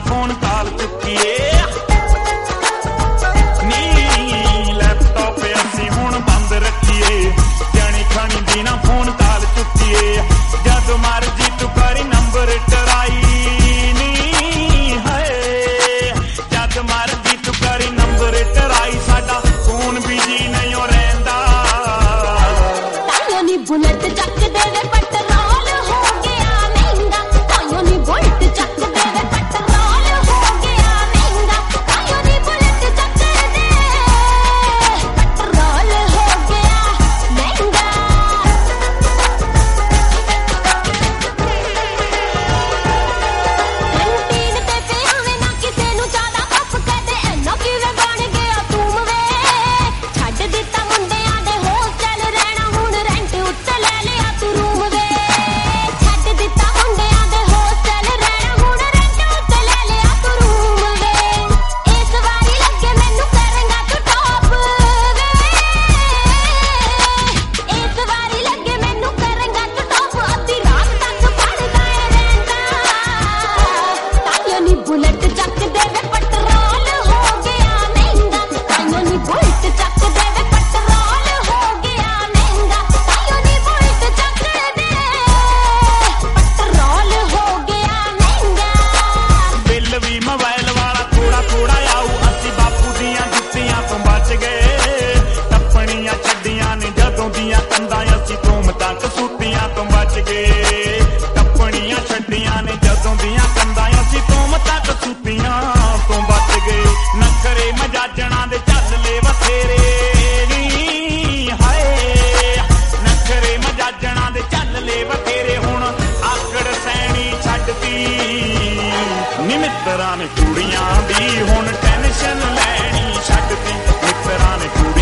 phone call चुकीए नी laptop असी हुण बंद रखीए जनी खनी दी ना फोन काल चुकीए जद मर्जी तू करी नंबर टराई नी है जद मर्जी तू करी नंबर टराई साडा फोन बिजी नहीं हो रहिंदा ताइयों नी बुलेट चक देवे पेट्रोल हो गया महंगा ताइयों नी बुलेट चक देवे पेट्रोल हो गया महंगा ताइयों नी बुलेट चक दे पेट्रोल हो गया महंगा कैंटीन ते पे आवे ना किसे नु ज्यादा कप कहते ऐनो किवे बन गया तूम वे छड्ड दिता मुंडियां दे हॉस्टल रहना हुण रेंट उत्ते ले लिया तू रूम वे छड्ड दिता मुंडियां दे हॉस्टल रहना हुण रेंट उत्ते ले लिया तू रूम वे इस वारी लगे मैनू करेंगा तू टॉप वे इस वारी लगे मैनू करेंगा तू टॉप अद्धी रात तक पढ़दा रहंदा ताइयों नी बुलेट चक देवे पेट्रोल हो गया महंगा ताइयों नी बुलेट चक देवे पेट्रोल हो गया महंगा ताइयों नी बुलेट चक दे पेट्रोल हो गया महंगा बिल भी मोबाइल वाला थोड़ा थोड़ा आऊ असी बापू दियां जुत्तियां तो बच गए टप्पणियां छड्डियां ने जदों दियां कंधां असी धूम तक सूतियां तो बच गए टप्पणियां छड्डियां ने जदों दियां कंधां असी धूम तक सूतियां तो बच गए नखरे मजाजणा दे झल ले बथेरे नी हाय नखरे मजाजणा दे झल ले बथेरे हुण आकड़ सैनी छड्डती नी मित्तरां ने कुड़ियां दी हुण टेंशन लैनी छड्डती मित्तरां ने